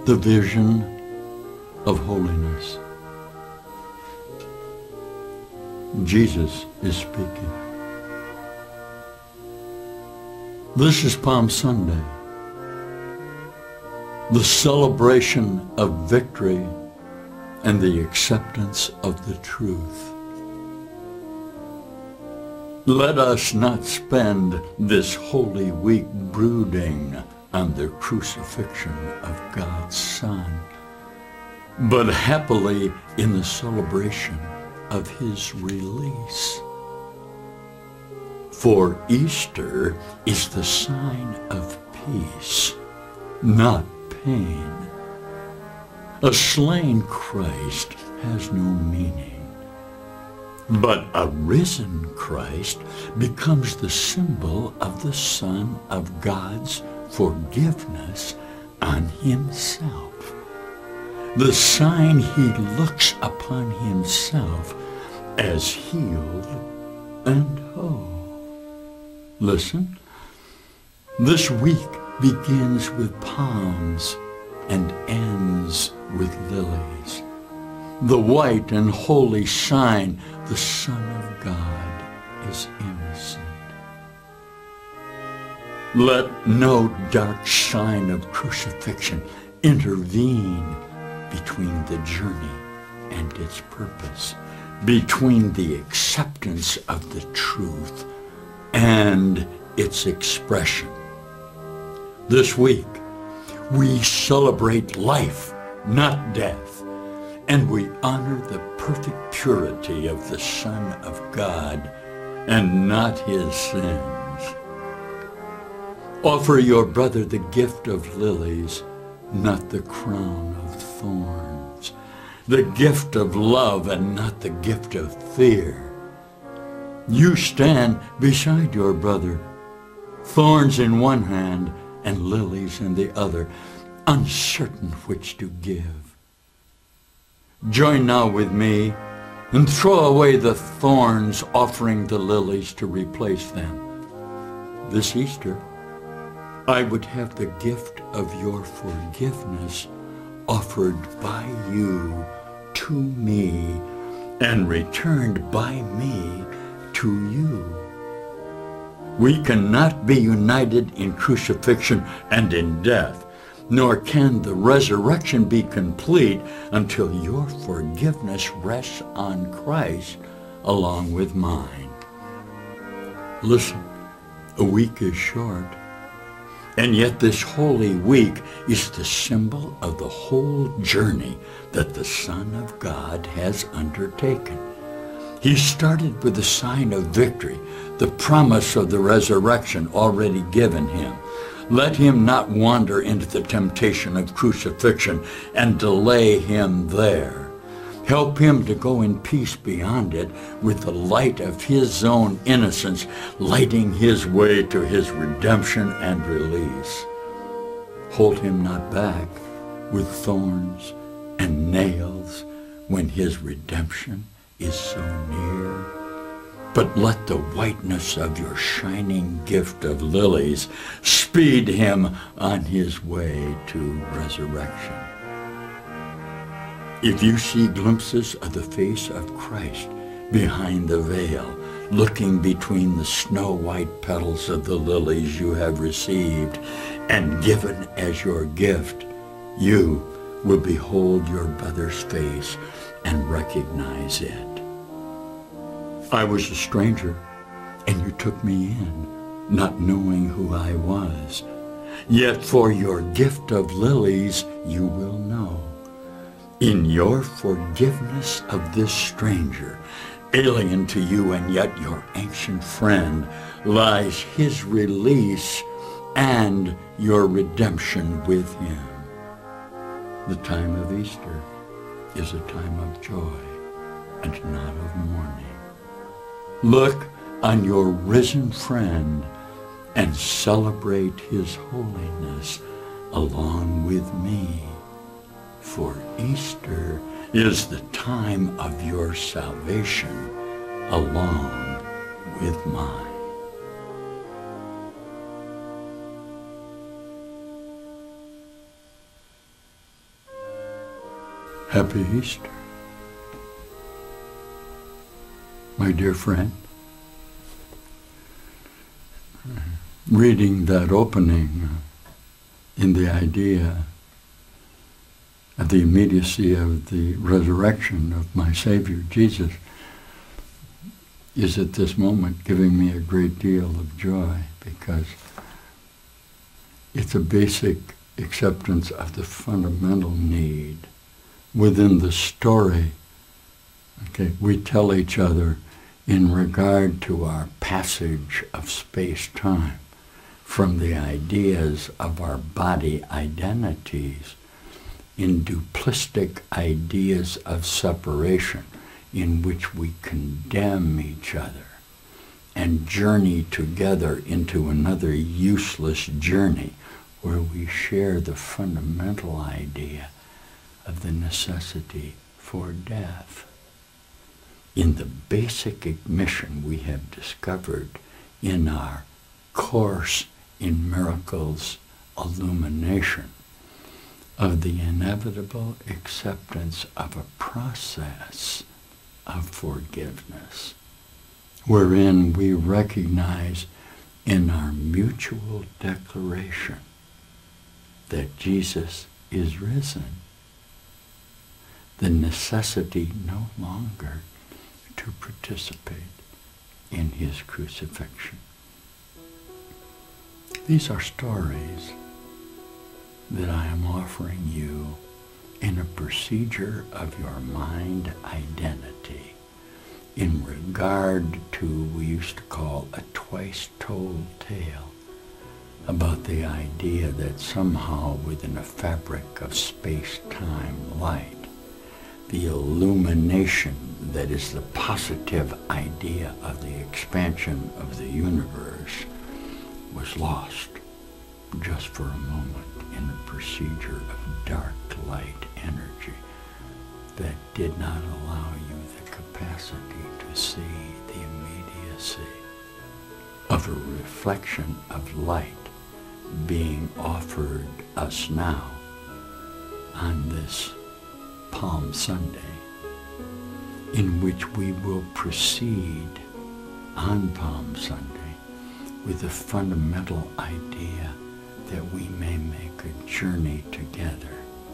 the vision of holiness. Jesus is speaking. This is Palm Sunday, the celebration of victory and the acceptance of the truth. Let us not spend this Holy Week brooding on the crucifixion of God's Son, but happily in the celebration of his release. For Easter is the sign of peace, not pain. A slain Christ has no meaning, but a risen Christ becomes the symbol of the Son of God's forgiveness on himself. The sign he looks upon himself as healed and whole. Listen, this week begins with palms and ends with lilies. The white and holy sign, the Son of God is innocent. Let no dark sign of crucifixion intervene between the journey and its purpose, between the acceptance of the truth and its expression. This week, we celebrate life, not death, and we honor the perfect purity of the Son of God and not his sins. Offer your brother the gift of lilies, not the crown of thorns, the gift of love and not the gift of fear. You stand beside your brother, thorns in one hand and lilies in the other, uncertain which to give. Join now with me and throw away the thorns, offering the lilies to replace them. This Easter, I would have the gift of your forgiveness offered by you to me and returned by me to you. We cannot be united in crucifixion and in death, nor can the resurrection be complete until your forgiveness rests on Christ along with mine. Listen, a week is short, and yet this Holy Week is the symbol of the whole journey that the Son of God has undertaken. He started with the sign of victory, the promise of the resurrection already given him. Let him not wander into the temptation of crucifixion and delay him there. Help him to go in peace beyond it with the light of his own innocence, lighting his way to his redemption and release. Hold him not back with thorns and nails when his redemption is so near, but let the whiteness of your shining gift of lilies speed him on his way to resurrection. If you see glimpses of the face of Christ behind the veil, looking between the snow-white petals of the lilies you have received and given as your gift, you will behold your brother's face and recognize it. I was a stranger, and you took me in, not knowing who I was. Yet for your gift of lilies you will know. In your forgiveness of this stranger, alien to you and yet your ancient friend, lies his release and your redemption with him. The time of Easter is a time of joy and not of mourning. Look on your risen friend and celebrate his holiness along with me. For Easter is the time of your salvation along with mine. Happy Easter. My dear friend, reading that opening in the idea of the immediacy of the resurrection of my Savior Jesus is at this moment giving me a great deal of joy, because it's a basic acceptance of the fundamental need within the story, okay, we tell each other in regard to our passage of space-time from the ideas of our body identities in duplistic ideas of separation in which we condemn each other and journey together into another useless journey where we share the fundamental idea of the necessity for death. In the basic admission we have discovered in our Course in Miracles illumination of the inevitable acceptance of a process of forgiveness, wherein we recognize in our mutual declaration that Jesus is risen, the necessity no longer to participate in his crucifixion. These are stories that I am offering you in a procedure of your mind identity in regard to, we used to call, a twice-told tale about the idea that somehow within a fabric of space-time light, the illumination that is the positive idea of the expansion of the universe was lost just for a moment in a procedure of dark light energy that did not allow you the capacity to see the immediacy of a reflection of light being offered us now on this Palm Sunday, in which we will proceed on Palm Sunday with the fundamental idea that we may make a journey together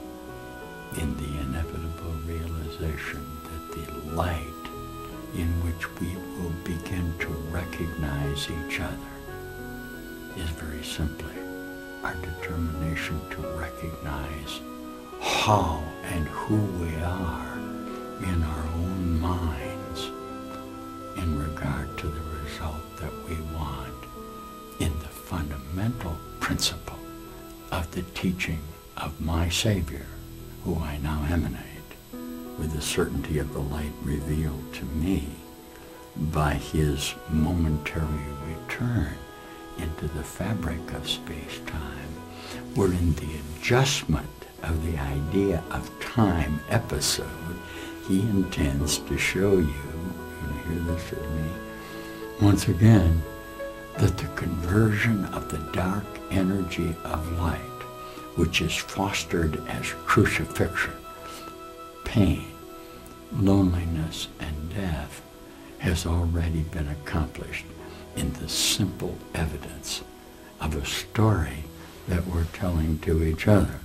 in the inevitable realization that the light in which we will begin to recognize each other is very simply our determination to recognize how and who we are in our own minds in regard to the result that we want in the fundamental principle of the teaching of my Savior, who I now emanate with the certainty of the light revealed to me by his momentary return into the fabric of space-time, wherein the adjustment of the idea of time episode, he intends to show you, you're going to hear this with me, once again, that the conversion of the dark energy of light, which is fostered as crucifixion, pain, loneliness, and death, has already been accomplished in the simple evidence of a story that we're telling to each other.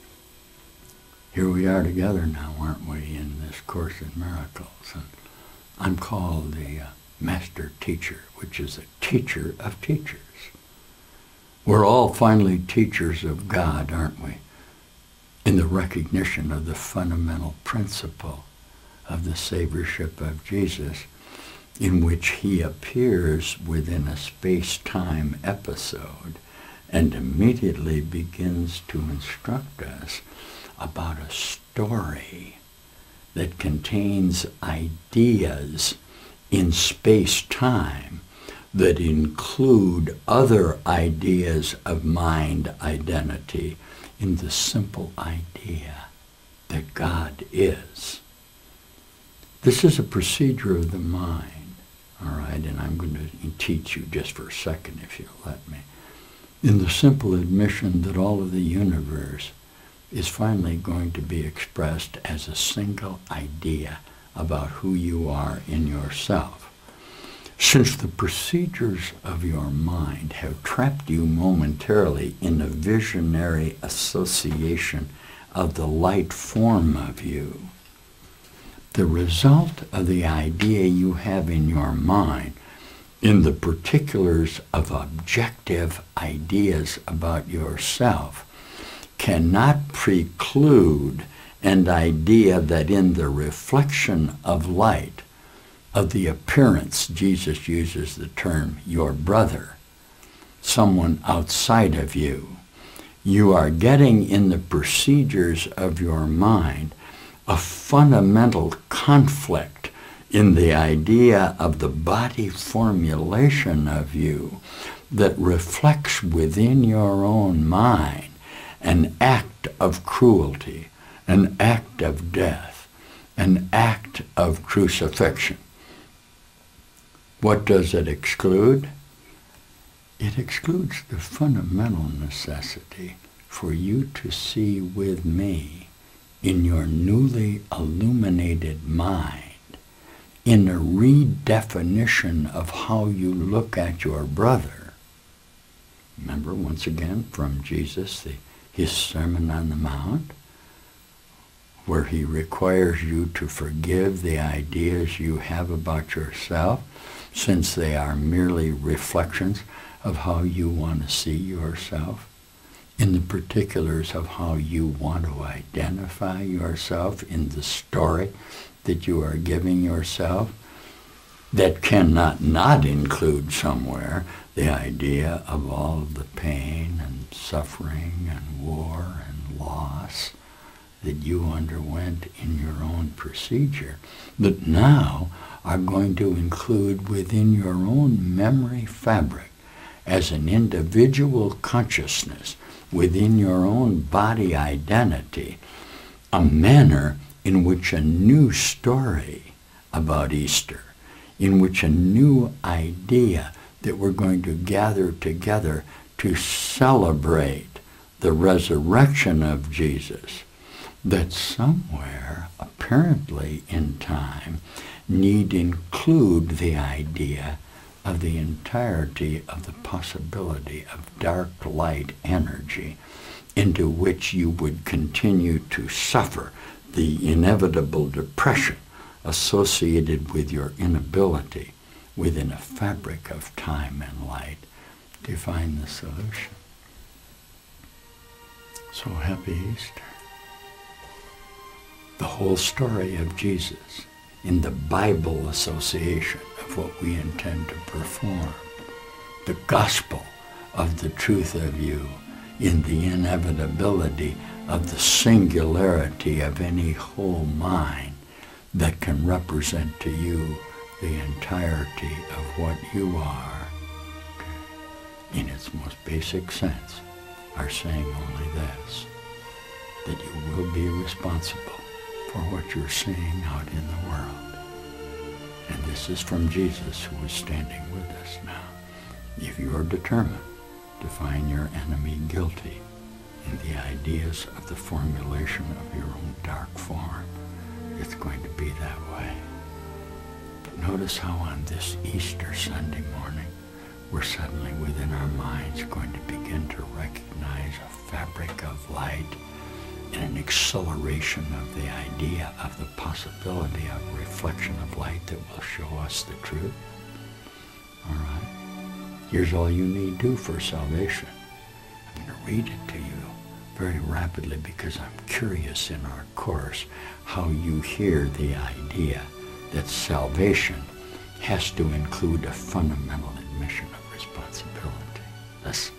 Here we are together now, aren't we, in this Course in Miracles, and I'm called the Master Teacher, which is a teacher of teachers. We're all finally teachers of God, aren't we, in the recognition of the fundamental principle of the Saviorship of Jesus, in which he appears within a space-time episode and immediately begins to instruct us about a story that contains ideas in space-time that include other ideas of mind identity in the simple idea that God is. This is a procedure of the mind, all right, and I'm going to teach you just for a second, if you'll let me, in the simple admission that all of the universe is finally going to be expressed as a single idea about who you are in yourself. Since the procedures of your mind have trapped you momentarily in a visionary association of the light form of you, the result of the idea you have in your mind, in the particulars of objective ideas about yourself, cannot preclude an idea that in the reflection of light, of the appearance, Jesus uses the term, your brother, someone outside of you, you are getting in the procedures of your mind a fundamental conflict in the idea of the body formulation of you that reflects within your own mind an act of cruelty, an act of death, an act of crucifixion. What does it exclude? It excludes the fundamental necessity for you to see with me in your newly illuminated mind, in a redefinition of how you look at your brother. Remember, once again, from Jesus, his Sermon on the Mount, where he requires you to forgive the ideas you have about yourself, since they are merely reflections of how you want to see yourself, in the particulars of how you want to identify yourself in the story that you are giving yourself, that cannot not include somewhere the idea of all of the pain and suffering and war and loss that you underwent in your own procedure, that now are going to include within your own memory fabric as an individual consciousness within your own body identity, a manner in which a new story about Easter, in which a new idea that we're going to gather together to celebrate the resurrection of Jesus, that somewhere, apparently in time, need include the idea of the entirety of the possibility of dark light energy into which you would continue to suffer the inevitable depression associated with your inability within a fabric of time and light to find the solution. So happy Easter. The whole story of Jesus in the Bible association of what we intend to perform. The gospel of the truth of you in the inevitability of the singularity of any whole mind that can represent to you the entirety of what you are, in its most basic sense, are saying only this, that you will be responsible for what you're seeing out in the world. And this is from Jesus, who is standing with us now. If you are determined to find your enemy guilty in the ideas of the formulation of your own dark form, it's going to be that way. But notice how on this Easter Sunday morning, we're suddenly within our minds going to begin to recognize a fabric of light and an acceleration of the idea of the possibility of reflection of light that will show us the truth. All right? Here's all you need do for salvation. I'm going to read it to you very rapidly because I'm curious in our course how you hear the idea that salvation has to include a fundamental admission of responsibility. Listen.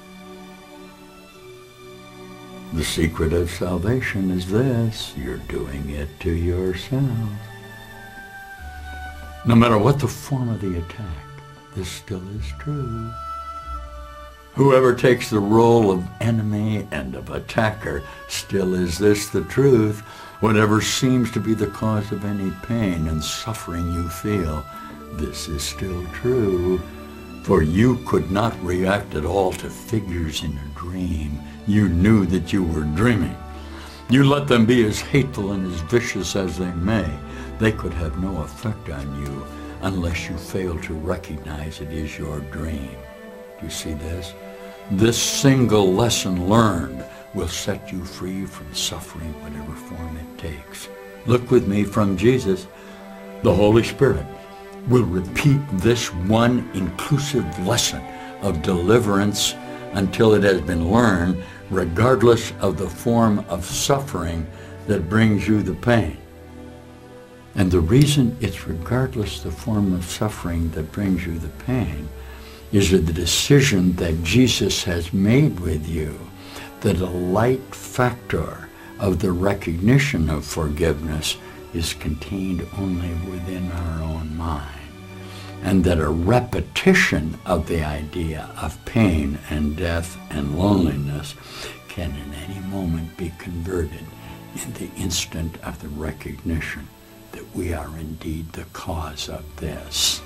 The secret of salvation is this: you're doing it to yourself. No matter what the form of the attack, this still is true. Whoever takes the role of enemy and of attacker, still is this the truth. Whatever seems to be the cause of any pain and suffering you feel, this is still true. For you could not react at all to figures in a dream. You knew that you were dreaming. You let them be as hateful and as vicious as they may, they could have no effect on you unless you fail to recognize it is your dream. Do you see this? This single lesson learned will set you free from suffering, whatever form it takes. Look with me from Jesus. The Holy Spirit will repeat this one inclusive lesson of deliverance until it has been learned, regardless of the form of suffering that brings you the pain. And the reason it's regardless the form of suffering that brings you the pain is that the decision that Jesus has made with you, the delight factor of the recognition of forgiveness is contained only within our own mind. And that a repetition of the idea of pain and death and loneliness can in any moment be converted in the instant of the recognition that we are indeed the cause of this.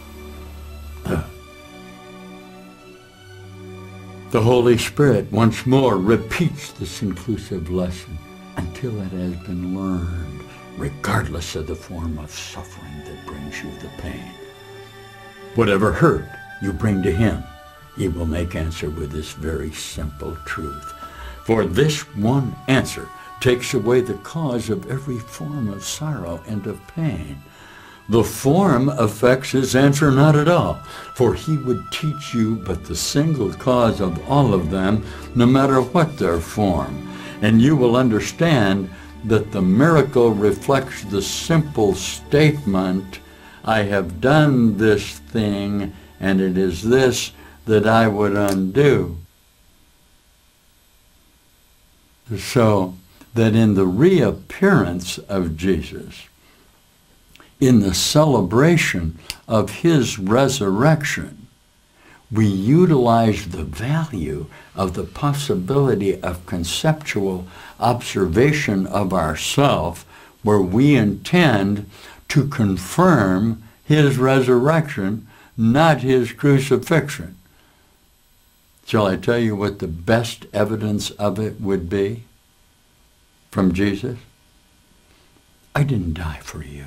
The Holy Spirit once more repeats this inclusive lesson until it has been learned, regardless of the form of suffering that brings you the pain. Whatever hurt you bring to him, he will make answer with this very simple truth. For this one answer takes away the cause of every form of sorrow and of pain. The form affects his answer not at all, for he would teach you but the single cause of all of them, no matter what their form. And you will understand that the miracle reflects the simple statement, I have done this thing, and it is this that I would undo. So that in the reappearance of Jesus, in the celebration of his resurrection, we utilize the value of the possibility of conceptual observation of ourself, where we intend to confirm his resurrection, not his crucifixion. Shall I tell you what the best evidence of it would be from Jesus? I didn't die for you.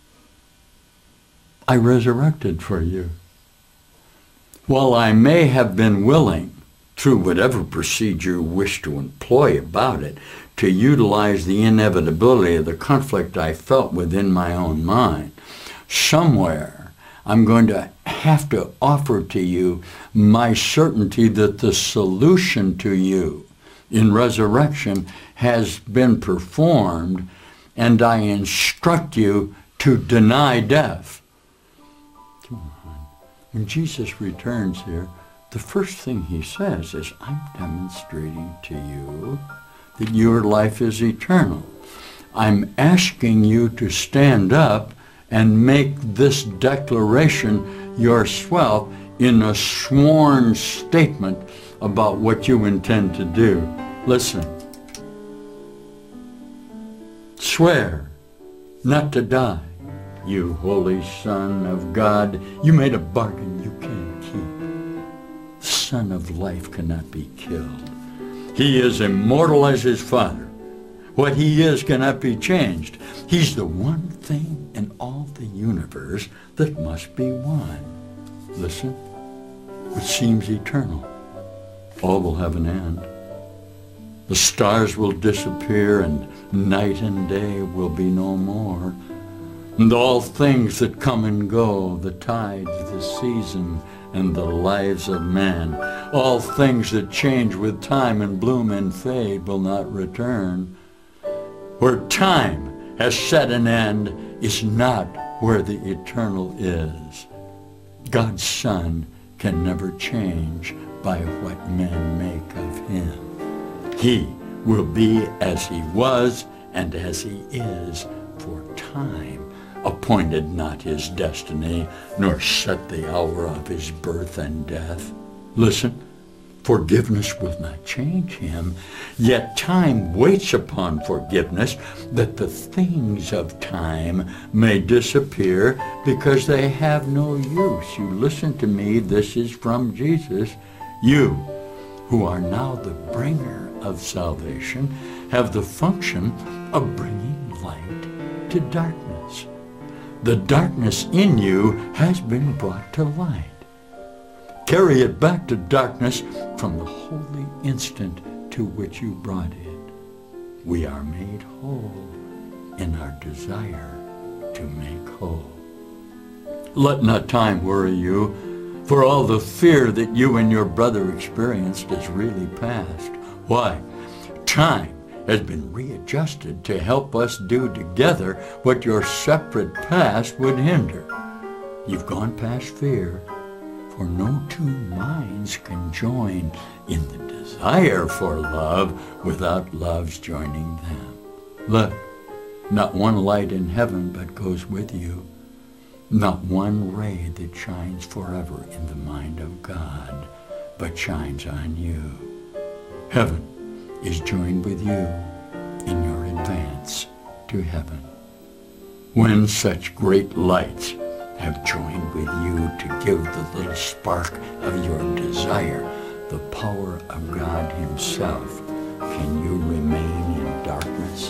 I resurrected for you. While I may have been willing, through whatever procedure you wish to employ about it, to utilize the inevitability of the conflict I felt within my own mind, somewhere I'm going to have to offer to you my certainty that the solution to you in resurrection has been performed, and I instruct you to deny death. Come on. When Jesus returns here, the first thing he says is, I'm demonstrating to you that your life is eternal. I'm asking you to stand up and make this declaration yourself in a sworn statement about what you intend to do. Listen. Swear not to die, you holy Son of God. You made a bargain you can't keep. The Son of Life cannot be killed. He is immortal as his Father. What he is cannot be changed. He's the one thing in all the universe that must be one. Listen, what seems eternal, all will have an end. The stars will disappear, and night and day will be no more. And all things that come and go, the tides, the season, and the lives of man, all things that change with time and bloom and fade will not return. Where time has set an end is not where the eternal is. God's Son can never change by what men make of him. He will be as he was and as he is, for time appointed not his destiny, nor set the hour of his birth and death. Listen, forgiveness will not change him, yet time waits upon forgiveness, that the things of time may disappear because they have no use. You listen to me, this is from Jesus. You, who are now the bringer of salvation, have the function of bringing light to darkness. The darkness in you has been brought to light. Carry it back to darkness from the holy instant to which you brought it. We are made whole in our desire to make whole. Let not time worry you, for all the fear that you and your brother experienced is really past. Why? Time has been readjusted to help us do together what your separate past would hinder. You've gone past fear, for no two minds can join in the desire for love without love's joining them. Look, not one light in heaven but goes with you, not one ray that shines forever in the mind of God but shines on you. Heaven is joined with you in your advance to heaven. When such great lights have joined with you to give the little spark of your desire the power of God Himself, can you remain in darkness?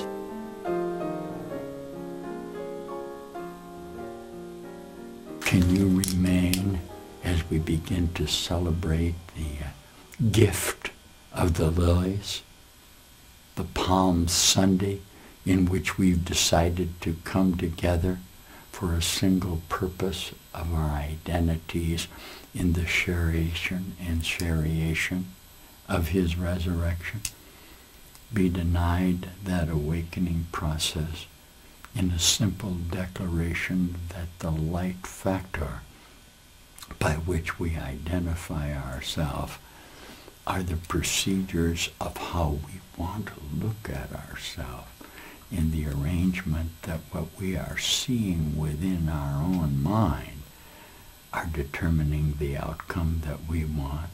Can you remain as we begin to celebrate the gift of the lilies, the Palm Sunday in which we've decided to come together for a single purpose of our identities in the sharation and shariation of His resurrection? Be denied that awakening process in a simple declaration that the light factor by which we identify ourselves are the procedures of how we want to look at ourselves in the arrangement that what we are seeing within our own mind are determining the outcome that we want,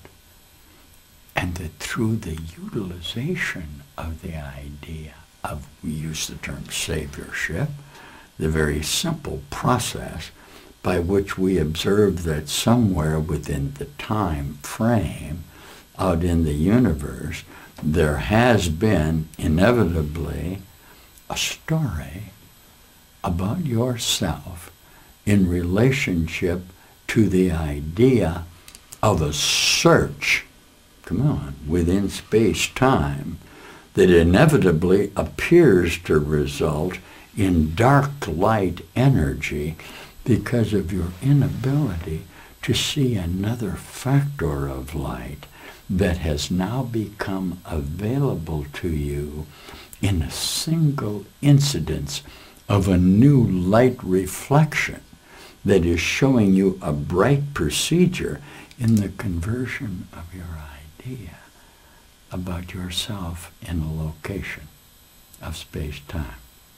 and that through the utilization of the idea of, we use the term saviorship, the very simple process by which we observe that somewhere within the time frame out in the universe there has been inevitably a story about yourself in relationship to the idea of a search, come on, within space-time that inevitably appears to result in dark light energy because of your inability to see another factor of light that has now become available to you in a single incidence of a new light reflection that is showing you a bright procedure in the conversion of your idea about yourself in a location of space-time.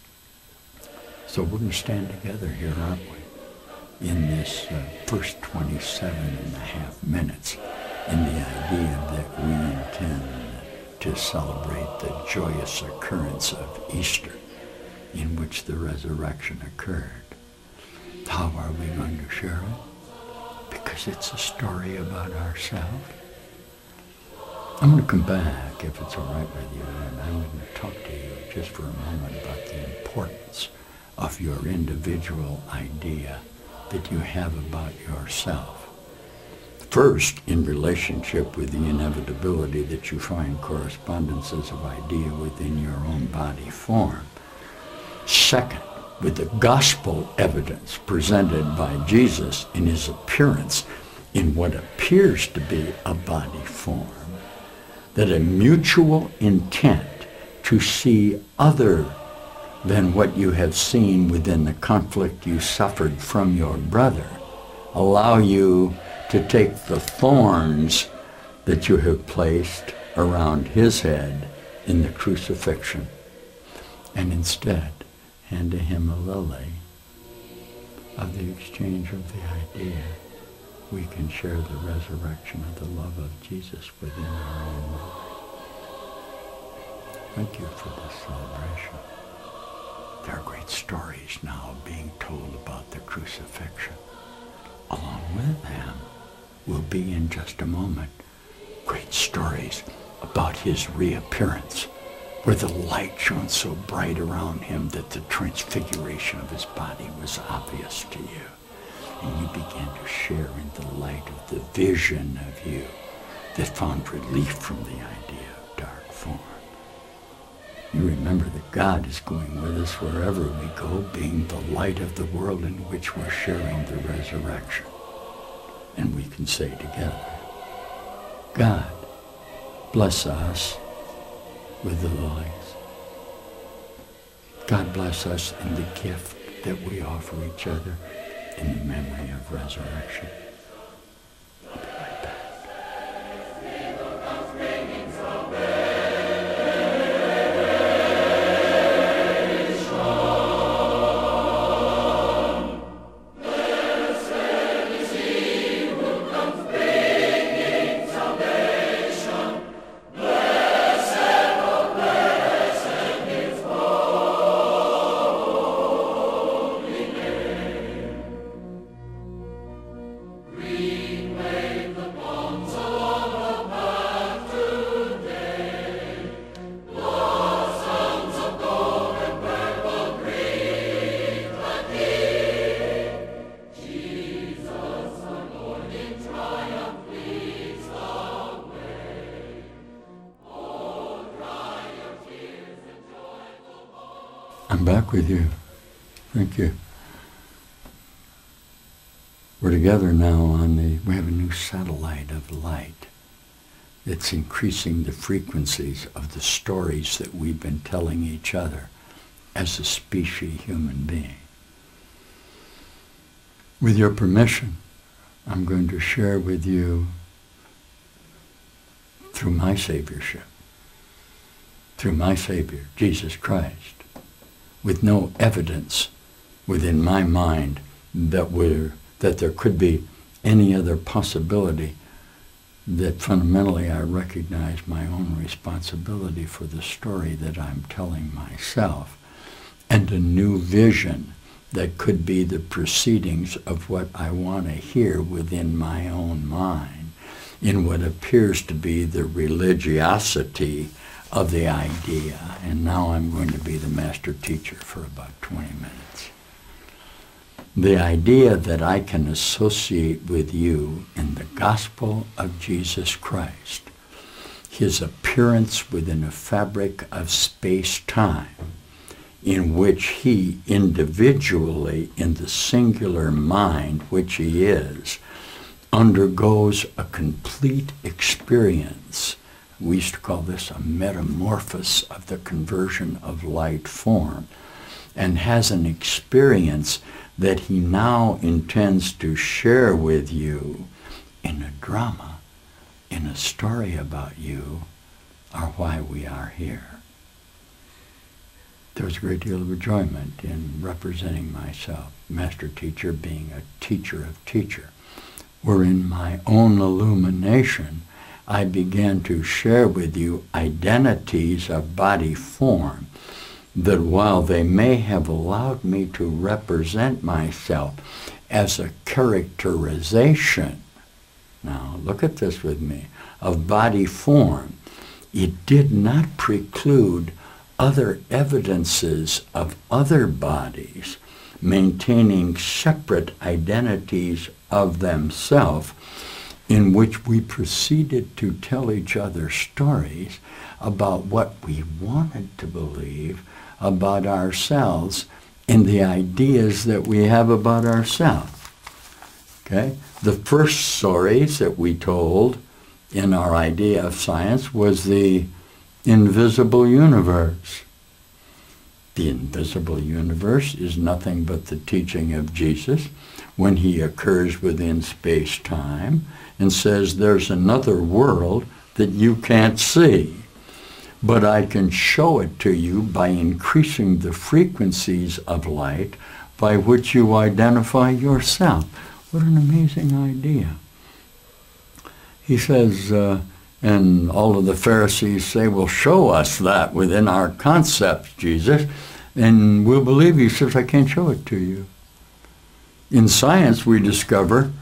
So we're going to stand together here, aren't we, in this first 27 and a half minutes in the idea that we intend to celebrate the joyous occurrence of Easter in which the resurrection occurred. How are we going to share it? Because it's a story about ourselves. I'm going to come back, if it's all right with you, and I'm going to talk to you just for a moment about the importance of your individual idea that you have about yourself. First, in relationship with the inevitability that you find correspondences of idea within your own body form. Second, with the gospel evidence presented by Jesus in His appearance in what appears to be a body form, that a mutual intent to see other than what you have seen within the conflict you suffered from your brother allow you to take the thorns that you have placed around his head in the crucifixion and instead hand to him a lily of the exchange of the idea. We can share the resurrection of the love of Jesus within our own life. Thank you for this celebration. There are great stories now being told about the crucifixion. Along with them will be in just a moment great stories about His reappearance where the light shone so bright around him that the transfiguration of his body was obvious to you. And you began to share in the light of the vision of you that found relief from the idea of dark form. You remember that God is going with us wherever we go, being the light of the world in which we're sharing the resurrection. And we can say together, God, bless us with the lilies. God bless us in the gift that we offer each other in the memory of resurrection. I'll be right back. I'm back with you. Thank you. We're together now we have a new satellite of light that's increasing the frequencies of the stories that we've been telling each other as a species human being. With your permission, I'm going to share with you through my Saviorship, through my Savior, Jesus Christ, with no evidence within my mind that there could be any other possibility, that fundamentally I recognize my own responsibility for the story that I'm telling myself, and a new vision that could be the proceedings of what I want to hear within my own mind, in what appears to be the religiosity of the idea. And now I'm going to be the master teacher for about 20 minutes. The idea that I can associate with you in the gospel of Jesus Christ, his appearance within a fabric of space-time, in which he individually, in the singular mind which he is, undergoes a complete experience. We used to call this a metamorphosis of the conversion of light form, and has an experience that he now intends to share with you in a drama, in a story about you, or why we are here. There was a great deal of enjoyment in representing myself, master teacher being a teacher of teacher, where in my own illumination I began to share with you identities of body form that, while they may have allowed me to represent myself as a characterization, now look at this with me, of body form, it did not preclude other evidences of other bodies maintaining separate identities of themselves, in which we proceeded to tell each other stories about what we wanted to believe about ourselves in the ideas that we have about ourselves. Okay? The first stories that we told in our idea of science was the invisible universe. The invisible universe is nothing but the teaching of Jesus when he occurs within space-time and says there's another world that you can't see, but I can show it to you by increasing the frequencies of light by which you identify yourself. What an amazing idea. He says, and all of the Pharisees say, well, show us that within our concepts, Jesus, and we'll believe you. He says, I can't show it to you. In science, we discover,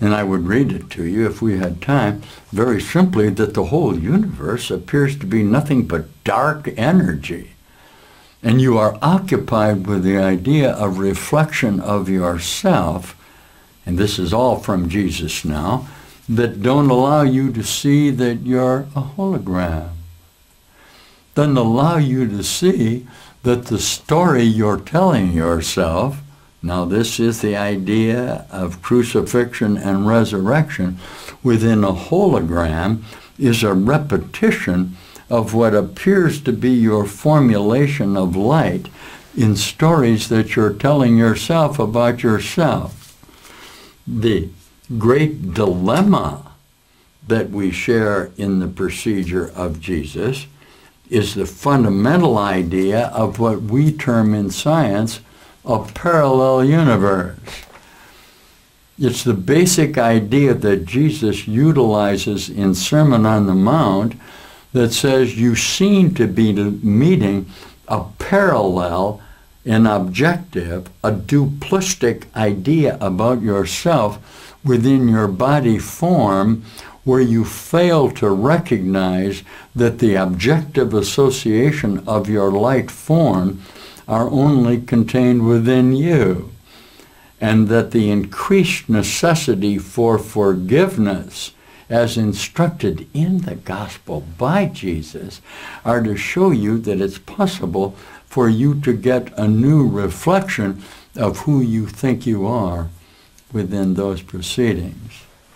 And I would read it to you if we had time, very simply, that the whole universe appears to be nothing but dark energy. And you are occupied with the idea of reflection of yourself, and this is all from Jesus now, that don't allow you to see that you're a hologram. Doesn't allow you to see that the story you're telling yourself, now this is the idea of crucifixion and resurrection within a hologram, is a repetition of what appears to be your formulation of light in stories that you're telling yourself about yourself. The great dilemma that we share in the procedure of Jesus is the fundamental idea of what we term in science a parallel universe. It's the basic idea that Jesus utilizes in Sermon on the Mount that says you seem to be meeting a parallel, an objective, a duplistic idea about yourself within your body form, where you fail to recognize that the objective association of your light form are only contained within you, and that the increased necessity for forgiveness, as instructed in the gospel by Jesus, are to show you that it's possible for you to get a new reflection of who you think you are within those proceedings.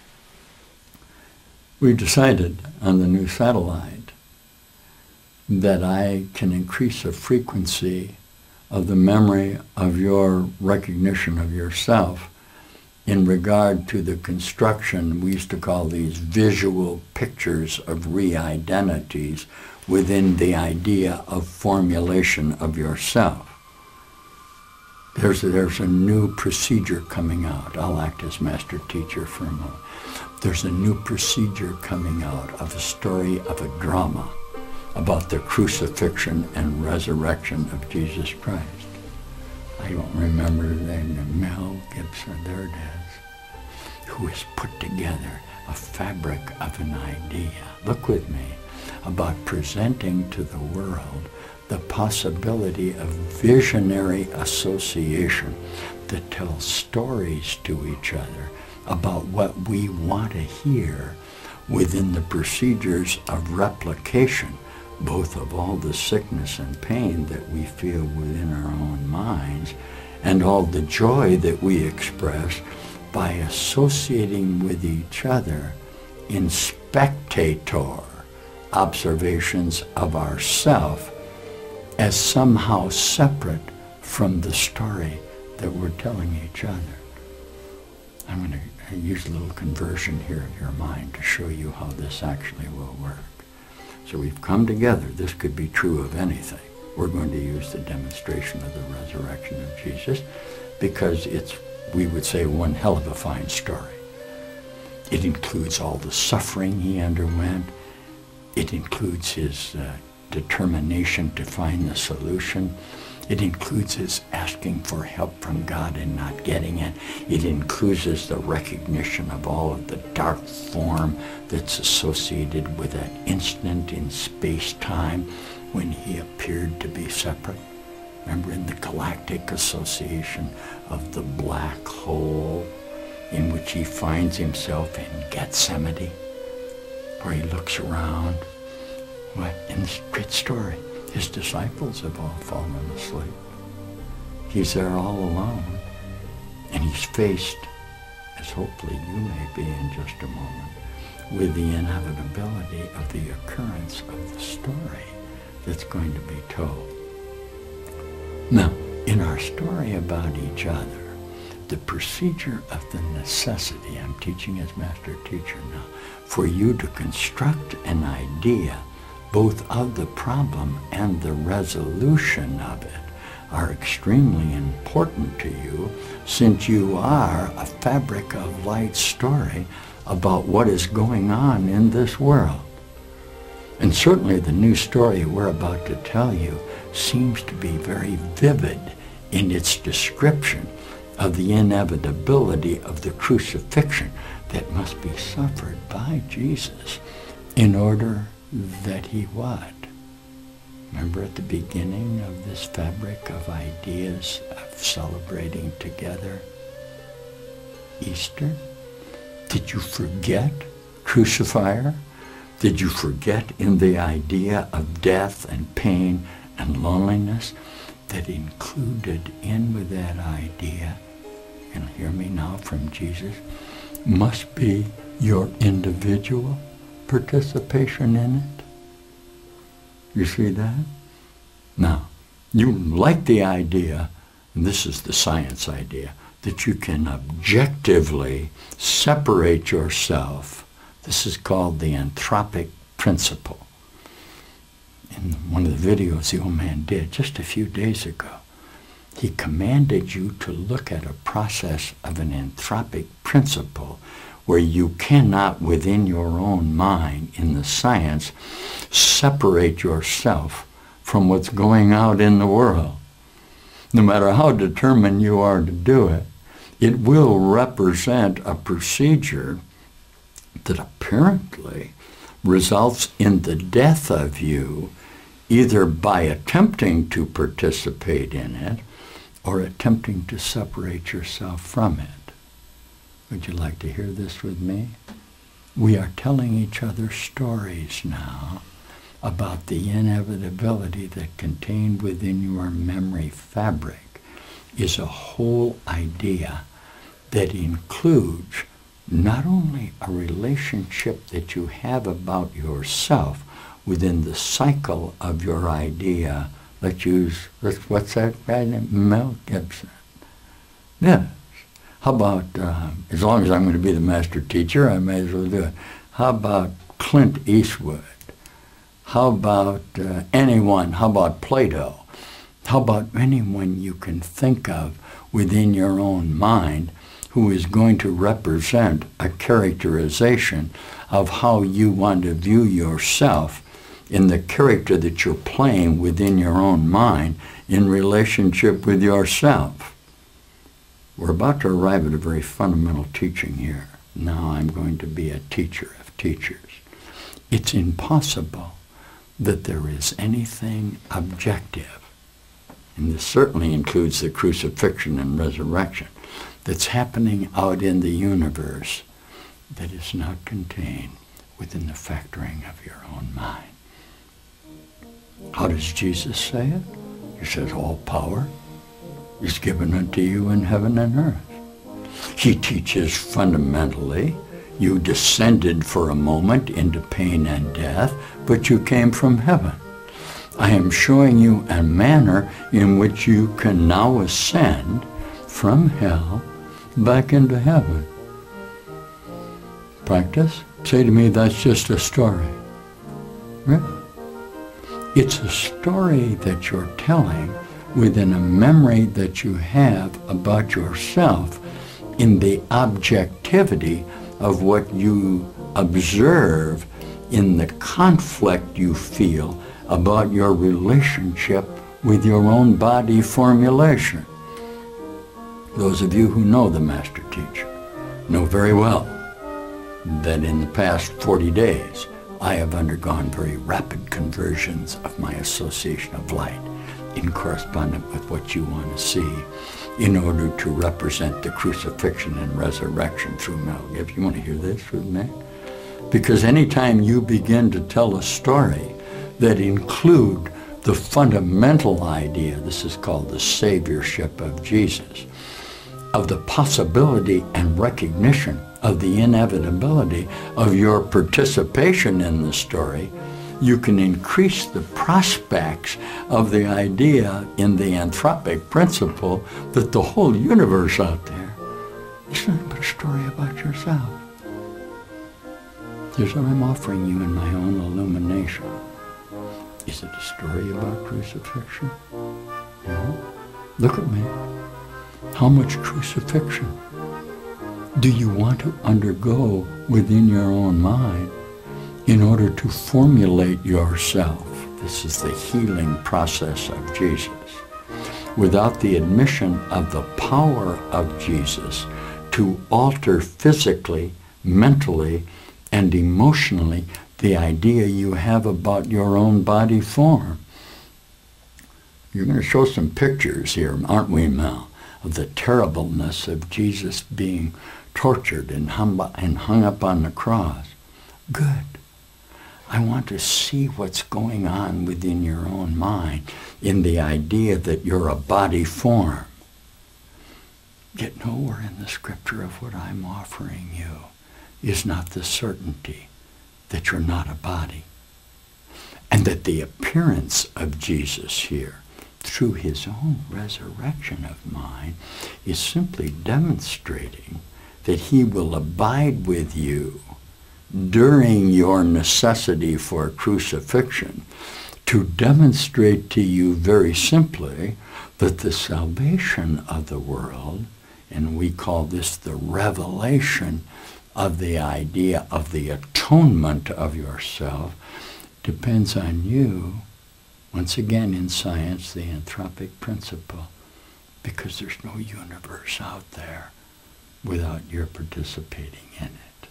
We decided on the new satellite that I can increase the frequency of the memory of your recognition of yourself in regard to the construction, we used to call these visual pictures of re-identities within the idea of formulation of yourself. There's a new procedure coming out. I'll act as master teacher for a moment. There's a new procedure coming out of a story of a drama about the crucifixion and resurrection of Jesus Christ. I don't remember the name, Mel Gibson, there it is, who has put together a fabric of an idea, look with me, about presenting to the world the possibility of visionary association that tells stories to each other about what we want to hear within the procedures of replication, both of all the sickness and pain that we feel within our own minds, and all the joy that we express by associating with each other in spectator observations of ourself as somehow separate from the story that we're telling each other. I'm going to use a little conversion here of your mind to show you how this actually will work. So we've come together. This could be true of anything. We're going to use the demonstration of the resurrection of Jesus because it's, we would say, one hell of a fine story. It includes all the suffering he underwent. It includes his determination to find the solution. It includes his asking for help from God and not getting it. It includes the recognition of all of the dark form that's associated with that instant in space-time when he appeared to be separate. Remember, in the galactic association of the black hole in which he finds himself in Gethsemane, where he looks around. What? In this great story, his disciples have all fallen asleep. He's there all alone, and he's faced, as hopefully you may be in just a moment, with the inevitability of the occurrence of the story that's going to be told. Now, in our story about each other, the procedure of the necessity, I'm teaching as master teacher now, for you to construct an idea both of the problem and the resolution of it are extremely important to you, since you are a fabric of light story about what is going on in this world. And certainly the new story we're about to tell you seems to be very vivid in its description of the inevitability of the crucifixion that must be suffered by Jesus in order that he what? Remember at the beginning of this fabric of ideas of celebrating together Easter? Did you forget crucifier? Did you forget in the idea of death and pain and loneliness that included in with that idea, and hear me now from Jesus, must be your individual participation in it? You see that? Now, you like the idea, and this is the science idea, that you can objectively separate yourself. This is called the anthropic principle. In one of the videos the old man did just a few days ago, he commanded you to look at a process of an anthropic principle where you cannot, within your own mind, in the science, separate yourself from what's going out in the world. No matter how determined you are to do it, it will represent a procedure that apparently results in the death of you, either by attempting to participate in it or attempting to separate yourself from it. Would you like to hear this with me? We are telling each other stories now about the inevitability that contained within your memory fabric is a whole idea that includes not only a relationship that you have about yourself within the cycle of your idea. What's that guy named Mel Gibson? Yes. How about, as long as I'm going to be the master teacher, I may as well do it. How about Clint Eastwood? How about anyone? How about Plato? How about anyone you can think of within your own mind who is going to represent a characterization of how you want to view yourself in the character that you're playing within your own mind in relationship with yourself? We're about to arrive at a very fundamental teaching here. Now I'm going to be a teacher of teachers. It's impossible that there is anything objective, and this certainly includes the crucifixion and resurrection, that's happening out in the universe that is not contained within the factoring of your own mind. How does Jesus say it? He says, all power is given unto you in heaven and earth. He teaches fundamentally, you descended for a moment into pain and death, but you came from heaven. I am showing you a manner in which you can now ascend from hell back into heaven. Practice? Say to me, that's just a story. Really? It's a story that you're telling within a memory that you have about yourself in the objectivity of what you observe in the conflict you feel about your relationship with your own body formulation. Those of you who know the Master Teacher know very well that in the past 40 days, I have undergone very rapid conversions of my association of light in correspondence with what you want to see in order to represent the crucifixion and resurrection through Mel Gibson. You want to hear this with me? Because anytime you begin to tell a story that include the fundamental idea, this is called the saviorship of Jesus, of the possibility and recognition of the inevitability of your participation in the story, you can increase the prospects of the idea in the anthropic principle that the whole universe out there is nothing but a story about yourself. Here's what I'm offering you in my own illumination. Is it a story about crucifixion? No. Look at me. How much crucifixion do you want to undergo within your own mind in order to formulate yourself? This is the healing process of Jesus. Without the admission of the power of Jesus to alter physically, mentally and emotionally the idea you have about your own body form. You're going to show some pictures here, aren't we, Mel, of the terribleness of Jesus being tortured and hung up on the cross. Good. I want to see what's going on within your own mind in the idea that you're a body form. Yet nowhere in the scripture of what I'm offering you is not the certainty that you're not a body. And that the appearance of Jesus here, through his own resurrection of mind, is simply demonstrating that he will abide with you during your necessity for crucifixion to demonstrate to you very simply that the salvation of the world, and we call this the revelation of the idea of the atonement of yourself, depends on you, once again in science, the anthropic principle, because there's no universe out there without your participating in it.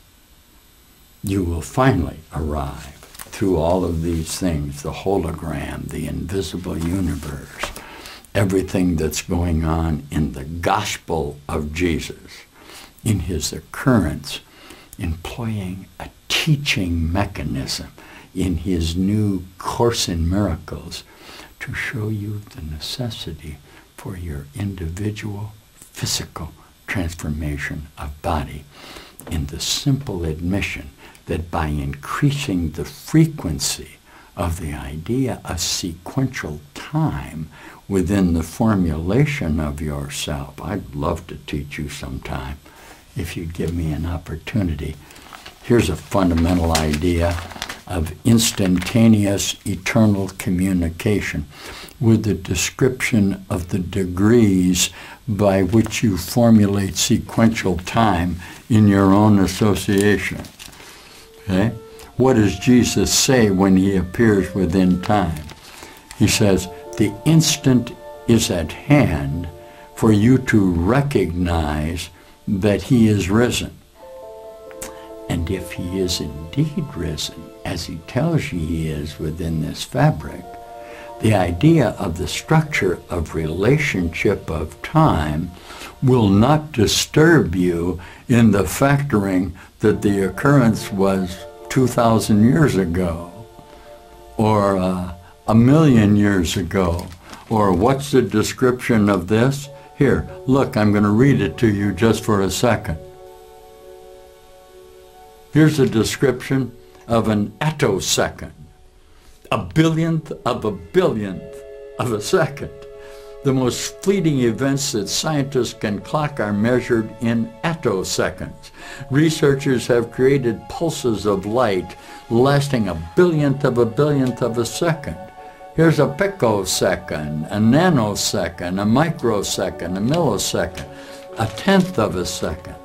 You will finally arrive through all of these things, the hologram, the invisible universe, everything that's going on in the gospel of Jesus, in his occurrence, employing a teaching mechanism in his new Course in Miracles to show you the necessity for your individual physical transformation of body in the simple admission that by increasing the frequency of the idea of sequential time within the formulation of yourself, I'd love to teach you sometime if you'd give me an opportunity. Here's a fundamental idea of instantaneous eternal communication with the description of the degrees by which you formulate sequential time in your own association. Okay? What does Jesus say when he appears within time? He says, the instant is at hand for you to recognize that he is risen. And if he is indeed risen, as he tells you he is within this fabric, the idea of the structure of relationship of time will not disturb you in the factoring that the occurrence was 2,000 years ago, or 1,000,000 years ago, or what's the description of this? Here, look, I'm going to read it to you just for a second. Here's a description of an attosecond, a billionth of a second. The most fleeting events that scientists can clock are measured in attoseconds. Researchers have created pulses of light lasting a billionth of a second. Here's a picosecond, a nanosecond, a microsecond, a millisecond, a tenth of a second.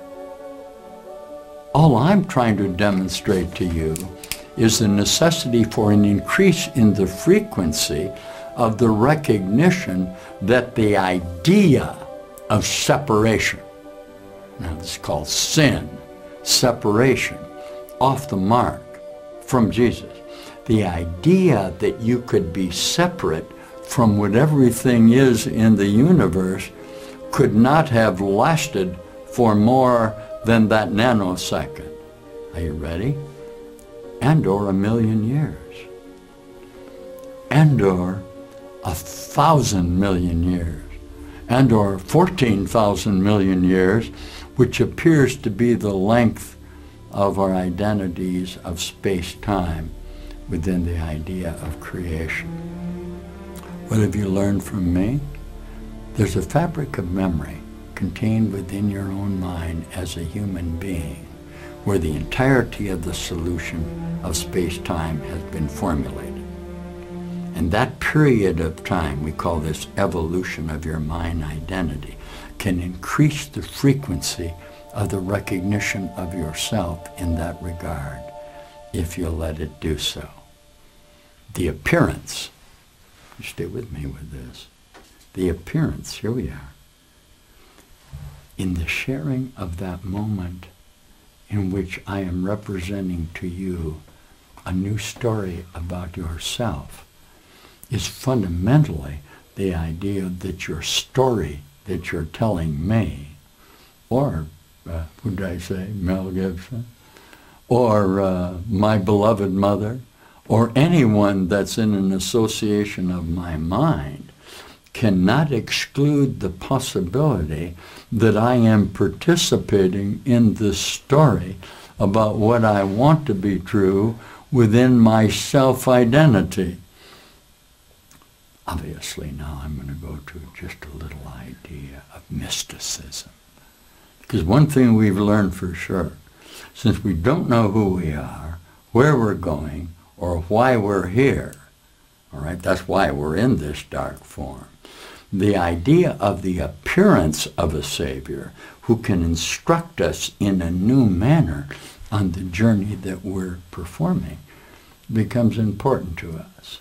All I'm trying to demonstrate to you is the necessity for an increase in the frequency of the recognition that the idea of separation, now this is called sin, separation, off the mark from Jesus. The idea that you could be separate from what everything is in the universe could not have lasted for more than that nanosecond. Are you ready? And or 1,000,000 years. And or 1,000 million years. And or 14,000 million years, which appears to be the length of our identities of space-time within the idea of creation. What have you learned from me? There's a fabric of memory contained within your own mind as a human being, where the entirety of the solution of space-time has been formulated. And that period of time, we call this evolution of your mind identity, can increase the frequency of the recognition of yourself in that regard, if you'll let it do so. The appearance, you stay with me with this, the appearance, here we are, in the sharing of that moment in which I am representing to you a new story about yourself is fundamentally the idea that your story that you're telling me, or, who did I say, Mel Gibson, or my beloved mother, or anyone that's in an association of my mind, cannot exclude the possibility that I am participating in this story about what I want to be true within my self-identity. Obviously, now I'm going to go to just a little idea of mysticism. Because one thing we've learned for sure, since we don't know who we are, where we're going, or why we're here, all right, that's why we're in this dark form. The idea of the appearance of a Savior who can instruct us in a new manner on the journey that we're performing becomes important to us.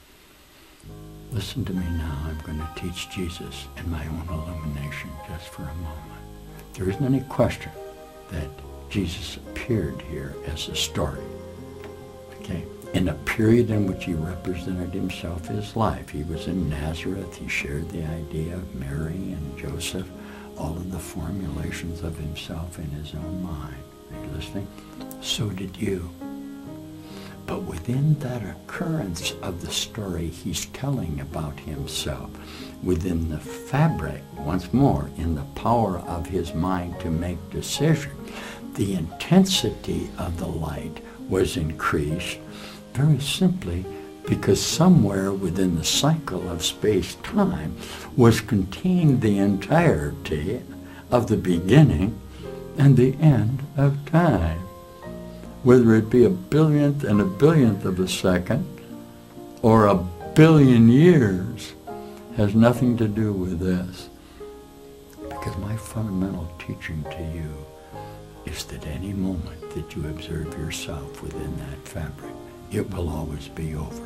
Listen to me now. I'm going to teach Jesus in my own illumination just for a moment. There isn't any question that Jesus appeared here as a story. Okay? In a period in which he represented himself, his life. He was in Nazareth. He shared the idea of Mary and Joseph, all of the formulations of himself in his own mind. Are you listening? So did you. But within that occurrence of the story he's telling about himself, within the fabric, once more, in the power of his mind to make decisions, the intensity of the light was increased very simply because somewhere within the cycle of space-time was contained the entirety of the beginning and the end of time. Whether it be a billionth and a billionth of a second or a billion years has nothing to do with this. Because my fundamental teaching to you is that any moment that you observe yourself within that fabric, it will always be over.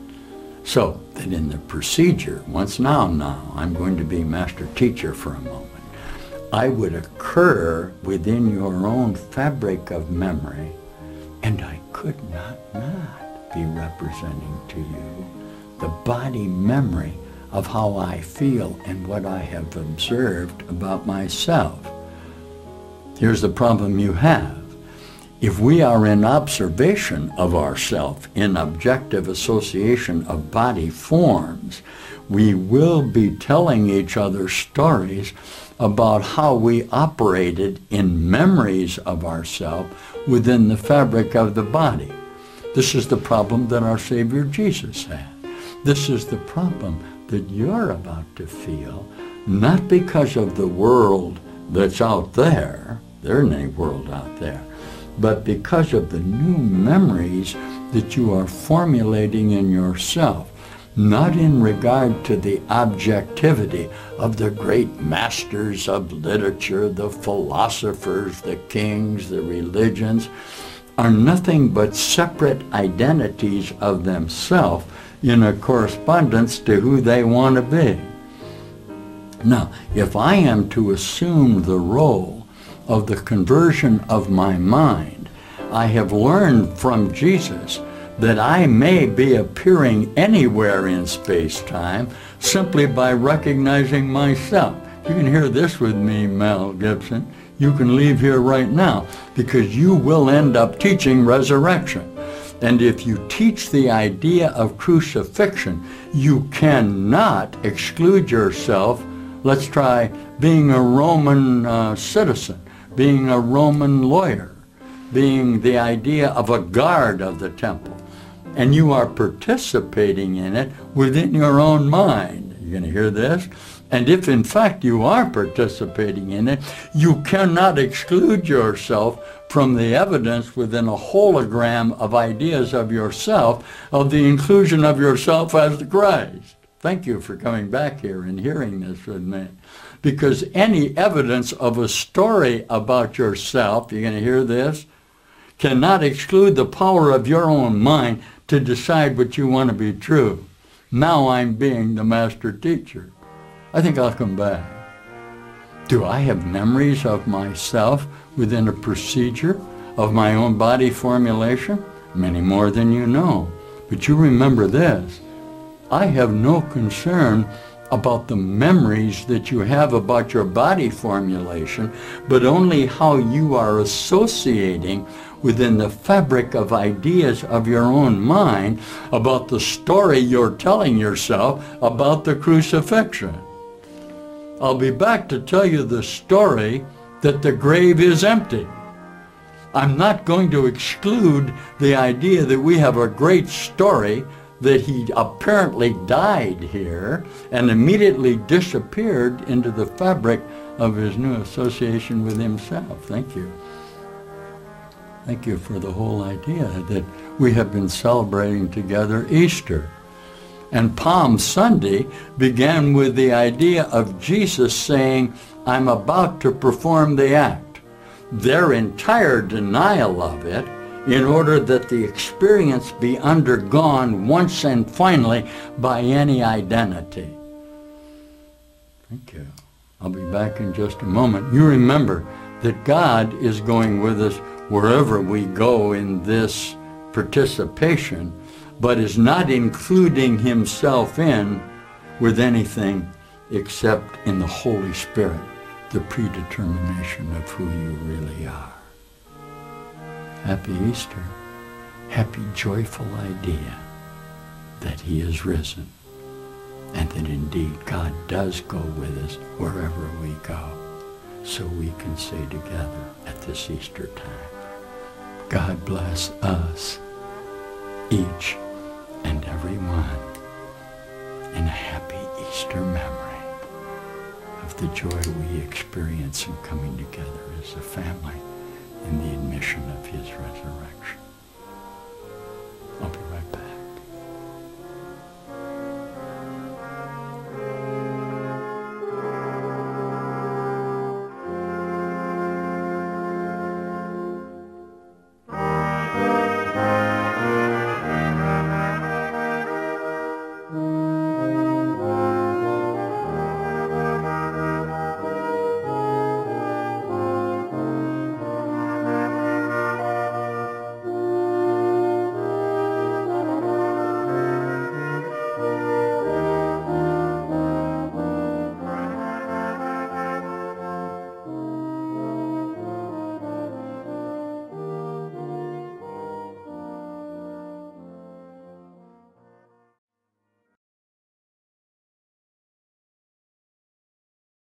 So that in the procedure, once now, I'm going to be master teacher for a moment, I would occur within your own fabric of memory, and I could not be representing to you the body memory of how I feel and what I have observed about myself. Here's the problem you have. If we are in observation of ourself, in objective association of body forms, we will be telling each other stories about how we operated in memories of ourselves within the fabric of the body. This is the problem that our Savior Jesus had. This is the problem that you're about to feel, not because of the world that's out there, there isn't any world out there, but because of the new memories that you are formulating in yourself, not in regard to the objectivity of the great masters of literature, the philosophers, the kings, the religions, are nothing but separate identities of themselves in a correspondence to who they want to be. Now, if I am to assume the role of the conversion of my mind, I have learned from Jesus that I may be appearing anywhere in space-time simply by recognizing myself. You can hear this with me, Mel Gibson. You can leave here right now because you will end up teaching resurrection. And if you teach the idea of crucifixion, you cannot exclude yourself. Let's try being a Roman citizen, being a Roman lawyer, being the idea of a guard of the temple. And you are participating in it within your own mind. You're going to hear this? And if in fact you are participating in it, you cannot exclude yourself from the evidence within a hologram of ideas of yourself, of the inclusion of yourself as the Christ. Thank you for coming back here and hearing this with me. Because any evidence of a story about yourself, you're going to hear this, cannot exclude the power of your own mind to decide what you want to be true. Now I'm being the master teacher. I think I'll come back. Do I have memories of myself within a procedure of my own body formulation? Many more than you know. But you remember this. I have no concern about the memories that you have about your body formulation, but only how you are associating within the fabric of ideas of your own mind about the story you're telling yourself about the crucifixion. I'll be back to tell you the story that the grave is empty. I'm not going to exclude the idea that we have a great story that he apparently died here and immediately disappeared into the fabric of his new association with himself. Thank you. Thank you for the whole idea that we have been celebrating together Easter. And Palm Sunday began with the idea of Jesus saying, I'm about to perform the act. Their entire denial of it, in order that the experience be undergone once and finally by any identity. Thank you. I'll be back in just a moment. You remember that God is going with us wherever we go in this participation, but is not including himself in with anything except in the Holy Spirit, the predetermination of who you really are. Happy Easter. Happy, joyful idea that he is risen and that indeed God does go with us wherever we go, so we can say together at this Easter time, God bless us, each and every one, in a happy Easter memory of the joy we experience in coming together as a family in the admission of his resurrection.